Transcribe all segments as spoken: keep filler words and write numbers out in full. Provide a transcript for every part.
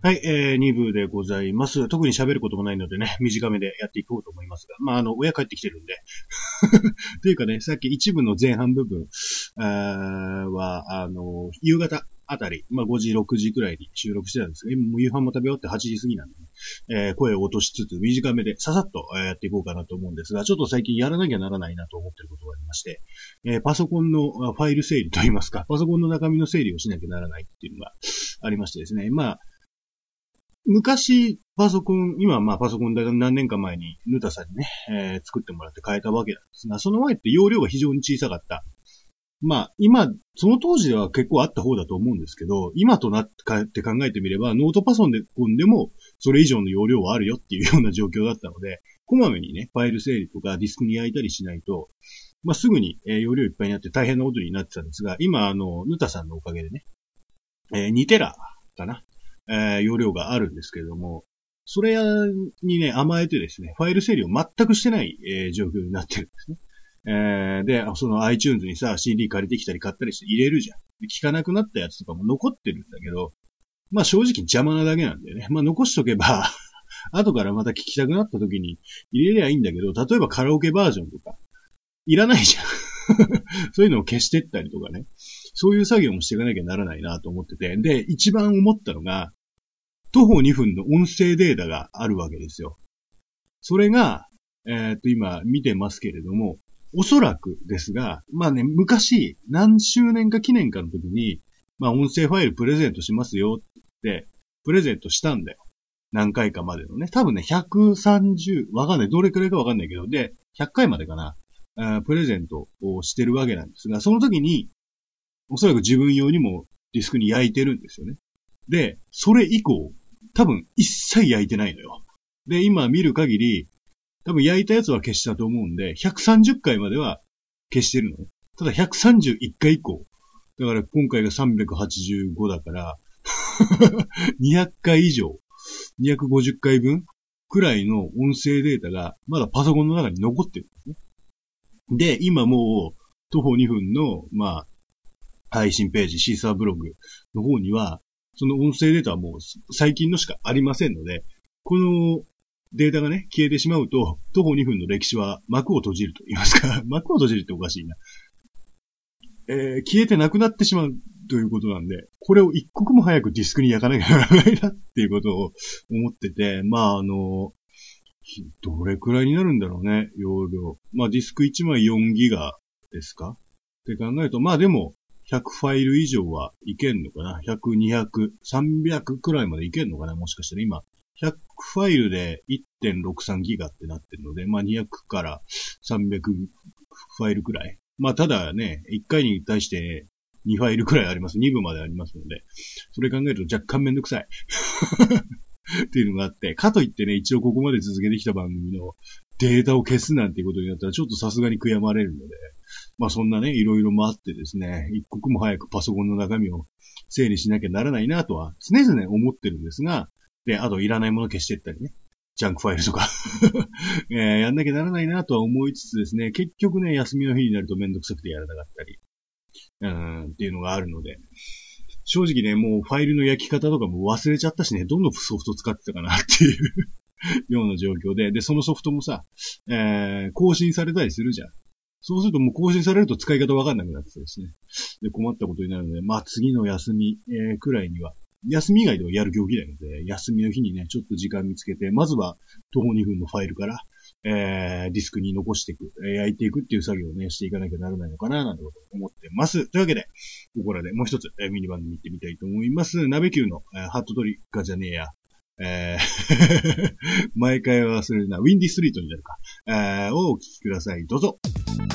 はい、えー、に部でございます。特に喋ることもないのでね、短めでやっていこうと思いますが。まあ、あの、親帰ってきてるんで。というかね、さっき一部の前半部分、あは、あの、夕方あたり、まあごじ、ろくじくらいに収録してたんですが、今もう夕飯も食べ終わってはちじ過ぎなんで、ね、えー、声を落としつつ短めでささっとやっていこうかなと思うんですが、ちょっと最近やらなきゃならないなと思ってることがありまして、えー、パソコンのファイル整理といいますか、パソコンの中身の整理をしなきゃならないっていうのがありましてですね、まあ、昔、パソコン、今はまあパソコンだ何年か前にヌタさんにね、えー、作ってもらって変えたわけなんですが、その前って容量が非常に小さかった。まあ今、その当時では結構あった方だと思うんですけど、今となって考えてみれば、ノートパソコンでもそれ以上の容量はあるよっていうような状況だったので、こまめにね、ファイル整理とかディスクに焼いたりしないと、まあすぐに、えー、容量いっぱいになって大変なことになってたんですが、今あの、ヌタさんのおかげでね、えー、にテラかな。えー、容量があるんですけれども、それにね、甘えてですね、ファイル整理を全くしてない、えー、状況になってるんですね。えー、で、その iTunes にさ、シーディー 借りてきたり買ったりして入れるじゃん。聞かなくなったやつとかも残ってるんだけど、まあ正直邪魔なだけなんだよね。まあ残しとけば、後からまた聞きたくなった時に入れりゃいいんだけど、例えばカラオケバージョンとか、いらないじゃん。そういうのを消してったりとかね。そういう作業もしていかなきゃならないなと思ってて。で、一番思ったのが、徒歩にふんの音声データがあるわけですよ。それが、えー、っと、今見てますけれども、おそらくですが、まあね、昔、何周年か記念かの時に、まあ音声ファイルプレゼントしますよって言って、プレゼントしたんだよ。何回かまでのね。多分ね、ひゃくさんじゅう、わかんない。どれくらいかわかんないけど、で、ひゃっかいまでかな。プレゼントをしてるわけなんですが、その時に、おそらく自分用にもディスクに焼いてるんですよね。で、それ以降、多分一切焼いてないのよ。で、今見る限り、多分焼いたやつは消したと思うんで、ひゃくさんじゅっかいまでは消してるのね。ただひゃくさんじゅういっかい以降。だから今回がさんびゃくはちじゅうごだから、にひゃっかい以上、にひゃくごじゅっかいぶんくらいの音声データがまだパソコンの中に残ってるんですね。で、今もう、徒歩にふんの、まあ、配信ページ、シーサーブログの方には、その音声データはもう最近のしかありませんので、このデータがね、消えてしまうと、徒歩にふんの歴史は幕を閉じると言いますか、幕を閉じるっておかしいな。えー、消えてなくなってしまうということなんで、これを一刻も早くディスクに焼かなきゃならないなっていうことを思ってて、まああの、どれくらいになるんだろうね、容量。まあディスクいちまいよんギガですかって考えると、まあでも、ひゃくファイル以上はいけんのかな ?ひゃく、にひゃく、さんびゃくくらいまでいけんのかなもしかしたら今、ひゃくファイルで いってんろくさんギガってなってるので、まあにひゃくからさんびゃくファイルくらい。まあただね、いっかいに対してにファイルくらいあります。に部までありますので、それ考えると若干めんどくさい。っていうのがあって、かといってね、一応ここまで続けてきた番組のデータを消すなんていうことになったらちょっとさすがに悔やまれるので、まあそんなね、いろいろもあってですね、一刻も早くパソコンの中身を整理しなきゃならないなとは常々思ってるんですが、で、あといらないもの消していったりね、ジャンクファイルとか、えー、やんなきゃならないなとは思いつつですね、結局ね、休みの日になるとめんどくさくてやらなかったり、うーん、っていうのがあるので、正直ね、もうファイルの焼き方とかも忘れちゃったしね、どんなソフト使ってたかなっていうような状況で、で、そのソフトもさ、えー、更新されたりするじゃん。そうするともう更新されると使い方わかんなくなってですね。で、困ったことになるので、まあ次の休み、えー、くらいには、休み以外でもやる競技なので、休みの日にね、ちょっと時間見つけて、まずは徒歩にふんのファイルから、えー、ディスクに残していく、えー、焼いていくっていう作業をね、していかなきゃならないのかな、なんてことを思ってます。というわけで、ここらでもう一つ、えー、ミニ番組行ってみたいと思います。鍋級の、えー、ハットトリガじゃねえや。えー、毎回忘れるな、ウィンディストリートになるか、えー、をお聞きください。どうぞ。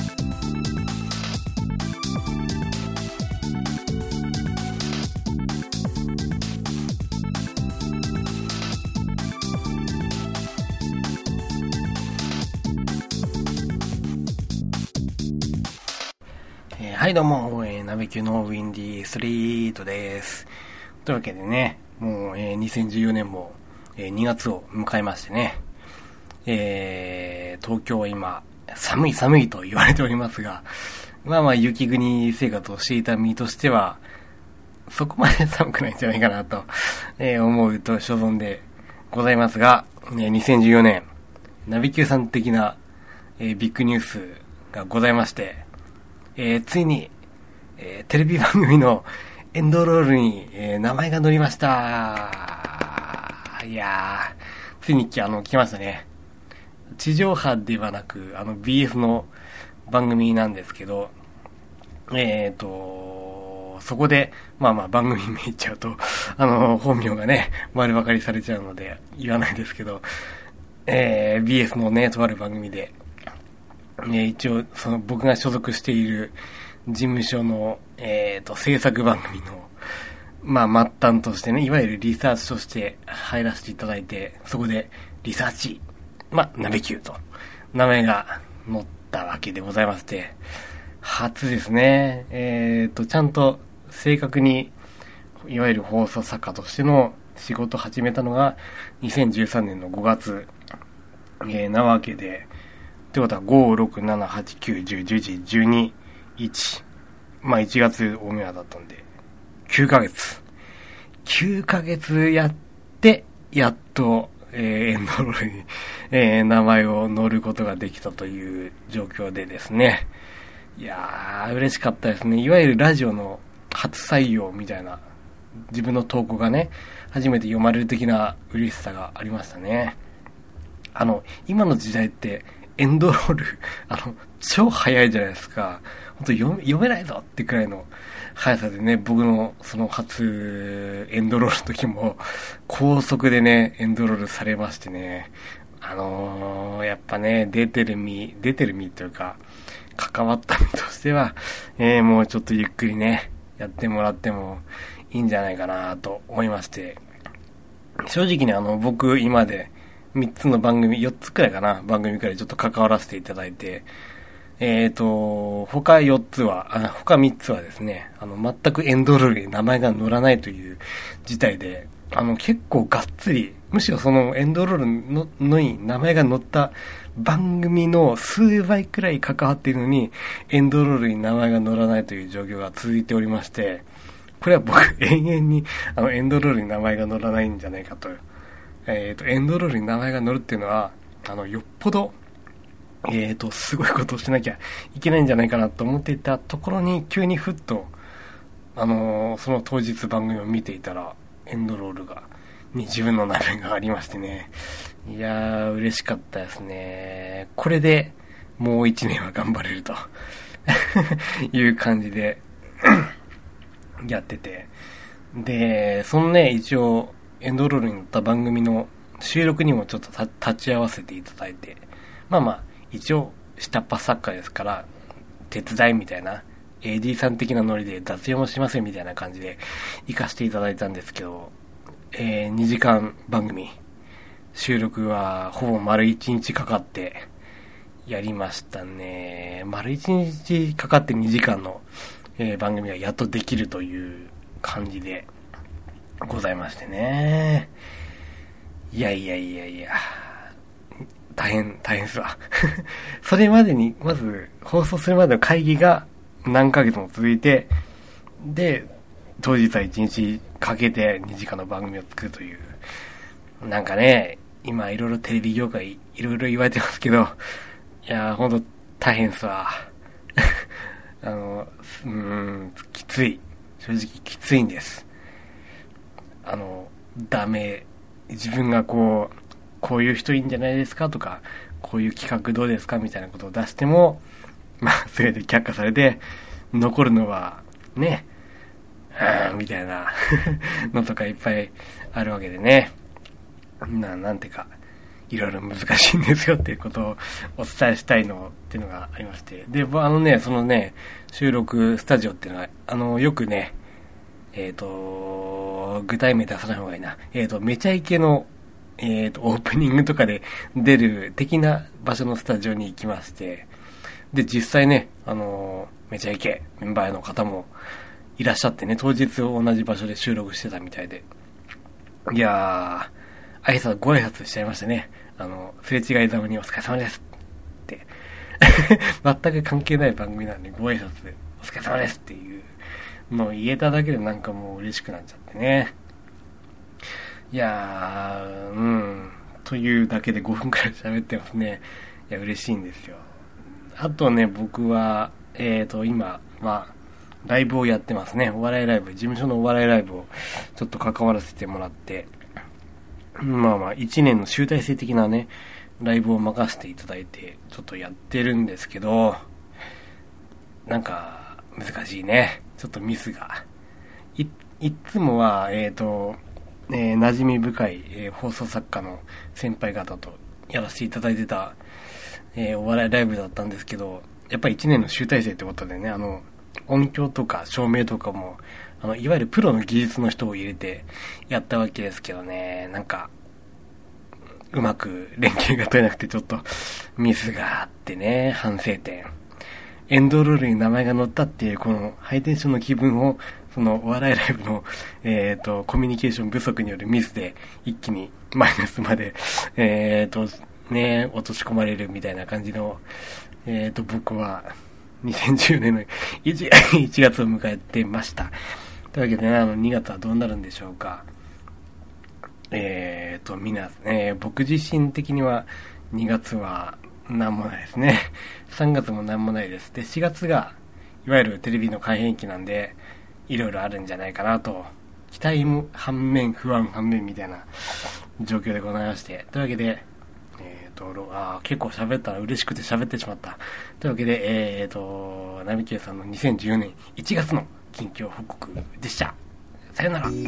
はいどうも、えー、鍋級のウィンディーストリートです。というわけでね、もう、えー、にせんじゅうよねんも、えー、にがつを迎えましてね、えー、東京は今寒い寒いと言われておりますが、まあまあ雪国生活をしていた身としては、 そこまで寒くないんじゃないかなと、えー、思うと所存でございますが、ね、にせんじゅうよねん、ナビキューさん的な、えー、ビッグニュースがございまして、えー、ついに、えー、テレビ番組のエンドロールに、えー、名前が載りました。いやー、ついにあの来ましたね。地上波ではなく、あの ビーエス の番組なんですけど、えーと、そこで、まあまあ番組名言っちゃうと、あの、本名がね、丸分かりされちゃうので言わないですけど、えー、ビーエス のね、とある番組で、えー、一応、その僕が所属している事務所の、えーと、制作番組の、まあ、末端としてね、いわゆるリサーチとして入らせていただいて、そこでリサーチ、まあ、ナビキューと、名前が載ったわけでございまして、初ですね。えーと、ちゃんと正確に、いわゆる放送作家としての仕事を始めたのがにせんじゅうさんねんのごがつ、えー、なわけで、ということはご、ろく、なな、はち、きゅう、じゅう、じゅういち、じゅうに、いち、まあいちがつオンエアだったんで、きゅうかげつ。きゅうかげつやって、やっと、えー、エンドロールに、えー、名前を載ることができたという状況でですね。いやー、嬉しかったですね。いわゆるラジオの初採用みたいな、自分の投稿がね、初めて読まれる的な嬉しさがありましたね。あの、今の時代って、エンドロール、あの、超早いじゃないですか。本当読め、読めないぞってくらいの速さでね、僕のその初エンドロールの時も高速でね、エンドロールされましてね、あのー、やっぱね、出てる身、出てる身というか、関わった身としては、えー、もうちょっとゆっくりね、やってもらってもいいんじゃないかなと思いまして、正直ね、あの、僕今でみっつの番組、よっつくらいかな、番組くらいちょっと関わらせていただいて、えーと、他よっつは、あ、他みっつはですね、あの、全くエンドロールに名前が載らないという事態で、あの、結構がっつり、むしろそのエンドロールの、のに名前が載った番組の数倍くらい関わっているのに、エンドロールに名前が載らないという状況が続いておりまして、これは僕、永遠に、あの、エンドロールに名前が載らないんじゃないかと。えーと、エンドロールに名前が載るっていうのは、あの、よっぽど、えーと、すごいことをしなきゃいけないんじゃないかなと思っていたところに、急にふっと、あのー、その当日番組を見ていたら、エンドロールが、に自分の名前がありましてね。いやー、嬉しかったですね。これで、もう一年は頑張れると、いう感じで、やってて。で、そのね、一応、エンドロールに載った番組の収録にもちょっと立ち会わせていただいて、まあまあ、一応、下っ端作家ですから、手伝いみたいな、エーディー さん的なノリで雑用もしませんみたいな感じで行かせていただいたんですけど、えー、にじかん番組、収録はほぼ丸いちにちかかってやりましたね。丸いちにちかかってにじかんの、えー、番組がやっとできるという感じでございましてね。いやいやいやいや、大変、大変ですわ。それまでに、まず、放送するまでの会議が何ヶ月も続いて、で、当日はいちにちかけてにじかんの番組を作るという。なんかね、今いろいろテレビ業界いろいろ言われてますけど、いやーほんと大変っすわ。あの、うーん、きつい。正直きついんです。あの、ダメ。自分がこう、こういう人いいんじゃないですかとか、こういう企画どうですかみたいなことを出しても、まあ、すべて却下されて、残るのは、ね、あーみたいなのとかいっぱいあるわけでね。な、なんてか、いろいろ難しいんですよっていうことをお伝えしたいのっていうのがありまして。で、あのね、そのね、収録スタジオっていうのは、あの、よくね、えっと、具体名出さない方がいいな。えっと、めちゃイケの、えっと、オープニングとかで出る的な場所のスタジオに行きまして、で、実際ね、あの、めちゃイケメンバーの方もいらっしゃってね、当日同じ場所で収録してたみたいで。いやー、挨拶、ご挨拶しちゃいましたね。あの、すれ違いざまにお疲れ様ですって。全く関係ない番組なのにご挨拶でお疲れ様ですっていうの言えただけでなんかもう嬉しくなっちゃってね。いやー、うん。というだけでごふんくらい喋ってますね。いや、嬉しいんですよ。あとね、僕は、えーと、今、まあ、ライブをやってますね。お笑いライブ、事務所のお笑いライブをちょっと関わらせてもらって、まあまあ、一年の集大成的なね、ライブを任せていただいて、ちょっとやってるんですけど、なんか、難しいね。ちょっとミスが。い、いつもは、えーと、えー、馴染み深い、えー、放送作家の先輩方とやらせていただいてた、えー、お笑いライブだったんですけど、やっぱり一年の集大成ってことでね、あの、音響とか照明とかも、あの、いわゆるプロの技術の人を入れてやったわけですけどね、なんか、うまく連携が取れなくてちょっとミスがあってね、反省点。エンドロールに名前が載ったっていうこのハイテンションの気分を、そのお笑いライブの、えっと、コミュニケーション不足によるミスで一気にマイナスまで、えっと、ね、落とし込まれるみたいな感じの、えっと、僕はにせんじゅうねんの 1, いちがつを迎えてました。というわけでね、あのにがつはどうなるんでしょうか。えーと、みな、えー、僕自身的にはにがつは何もないですね。さんがつも何もないです。で、しがつが、いわゆるテレビの改編期なんで、いろいろあるんじゃないかなと、期待も反面、不安反面みたいな状況でございまして。というわけで、えーと、あ結構喋ったら嬉しくて喋ってしまった。というわけで、えーと、ナビキューさんのにせんじゅうよねんいちがつの近況報告でした。さよなら。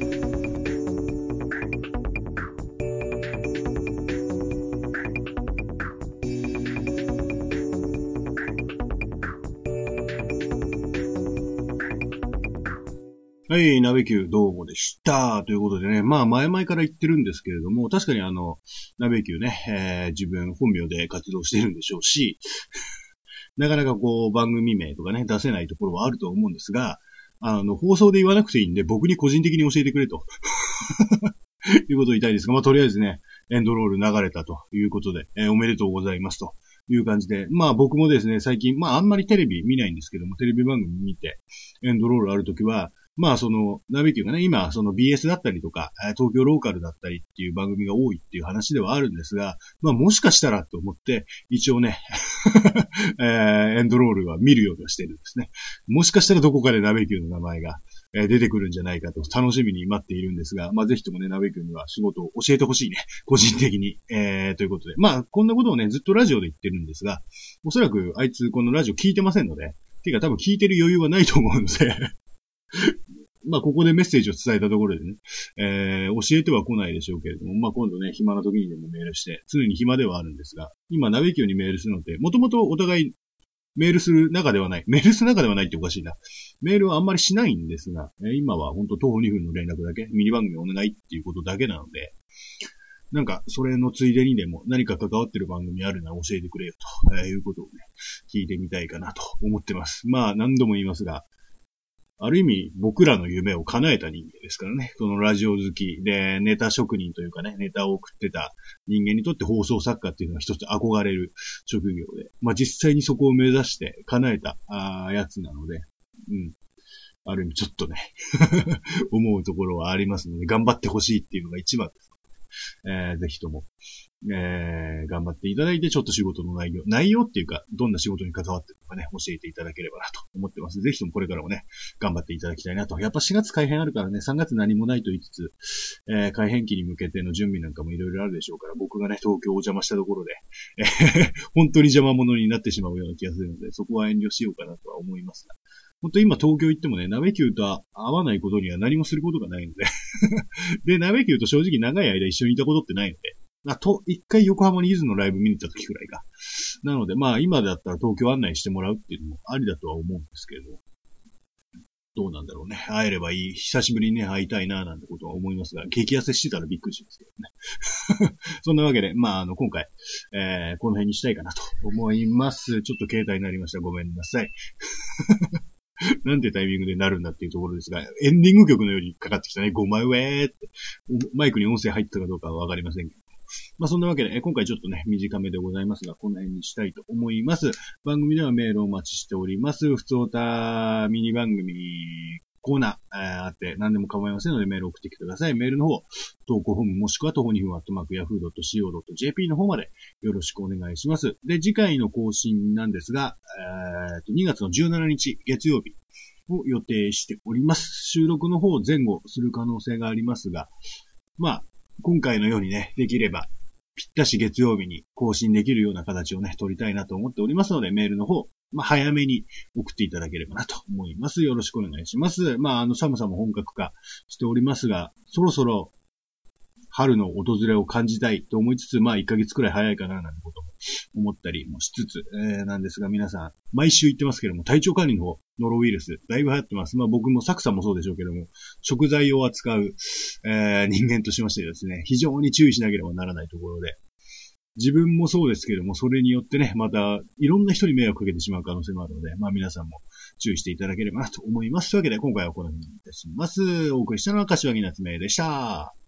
はい、ナベキューどうもでした。ということでね、まあ前々から言ってるんですけれども、確かにあの、ナベキューね、えー、自分本名で活動しているんでしょうし、なかなかこう番組名とかね、出せないところはあると思うんですが、あの、放送で言わなくていいんで、僕に個人的に教えてくれと。いうことを言いたいですが、まあとりあえずね、エンドロール流れたということで、えー、おめでとうございますと。いう感じで、まあ僕もですね、最近、まああんまりテレビ見ないんですけども、テレビ番組見て、エンドロールあるときは、まあその、ナビキューがね、今、その ビーエス だったりとか、東京ローカルだったりっていう番組が多いっていう話ではあるんですが、まあもしかしたらと思って、一応ね、えー、エンドロールは見るようにはしてるんですね。もしかしたらどこかでナビキューの名前が出てくるんじゃないかと楽しみに待っているんですが、まあぜひともね、ナビキューには仕事を教えてほしいね。個人的に。えー、ということで。まあこんなことをね、ずっとラジオで言ってるんですが、おそらくあいつこのラジオ聞いてませんので、てか多分聞いてる余裕はないと思うので、まあ、ここでメッセージを伝えたところでね、えー、教えては来ないでしょうけれども、まあ、今度ね、暇な時にでもメールして、常に暇ではあるんですが、今、ナビキューにメールするのって、もともとお互いメールする中ではない。メールする中ではないっておかしいな。メールはあんまりしないんですが、今は本当徒歩にふんの連絡だけ、ミニ番組お願いっていうことだけなので、なんか、それのついでにでも何か関わってる番組あるなら教えてくれよと、えー、いうことをね、聞いてみたいかなと思ってます。まあ、何度も言いますが、ある意味、僕らの夢を叶えた人間ですからね。そのラジオ好きで、ネタ職人というかね、ネタを送ってた人間にとって放送作家っていうのは一つ憧れる職業で、まあ実際にそこを目指して叶えたあやつなので、うん。ある意味ちょっとね、思うところはありますので、頑張ってほしいっていうのが一番です。えー、ぜひとも、えー、頑張っていただいて、ちょっと仕事の内容、内容っていうか、どんな仕事に関わってるのかね、教えていただければなと思ってます。ぜひともこれからもね、頑張っていただきたいなと。やっぱしがつ改編あるからね、さんがつ何もないと言いつつ、えー、改編期に向けての準備なんかもいろいろあるでしょうから、僕がね、東京を邪魔したところで、えー、本当に邪魔者になってしまうような気がするので、そこは遠慮しようかなとは思いますが。本当今東京行ってもね、ナベキューと会わないことには何もすることがないので。で、ナベキューと正直長い間一緒にいたことってないので。あと、一回横浜にゆずのライブ見に行った時くらいか。なので、まあ今だったら東京案内してもらうっていうのもありだとは思うんですけれど。どうなんだろうね。会えればいい。久しぶりにね、会いたいな、なんてことは思いますが、激痩せしてたらびっくりしますけどね。そんなわけで、まあ、あの、今回、えー、この辺にしたいかなと思います。ちょっと携帯になりました。ごめんなさい。なんてタイミングでなるんだっていうところですが、エンディング曲のようにかかってきたね。ごまうえーって。マイクに音声入ったかどうかはわかりませんけど。 まあそんなわけで、今回ちょっとね、短めでございますが、この辺にしたいと思います。番組ではメールをお待ちしております。ふつおたミニ番組コーナー、えー、あって何でも構いませんのでメールを送ってきてください。メールの方、投稿フォームもしくは徒歩にふんアットマークヤフードットシーオードットジェーピー の方までよろしくお願いします。で、次回の更新なんですが、えー、とにがつのじゅうしちにち月曜日を予定しております。収録の方を前後する可能性がありますが、まあ、今回のようにね、できれば、ぴったし月曜日に更新できるような形をね、取りたいなと思っておりますので、メールの方、まあ、早めに送っていただければなと思います。よろしくお願いします。まあ、あの、寒さも本格化しておりますが、そろそろ春の訪れを感じたいと思いつつ、まあ、いっかげつくらい早いかななんてことも思ったりもしつつ、えー、なんですが、皆さん、毎週言ってますけども、体調管理の方、ノロウイルス、だいぶ流行ってます。まあ、僕もサクさんもそうでしょうけども、食材を扱う、えー、人間としましてですね、非常に注意しなければならないところで、自分もそうですけども、それによってね、また、いろんな人に迷惑かけてしまう可能性もあるので、まあ皆さんも注意していただければなと思います。というわけで、今回はこの辺にいたします。お送りしたのは柏木夏目でした。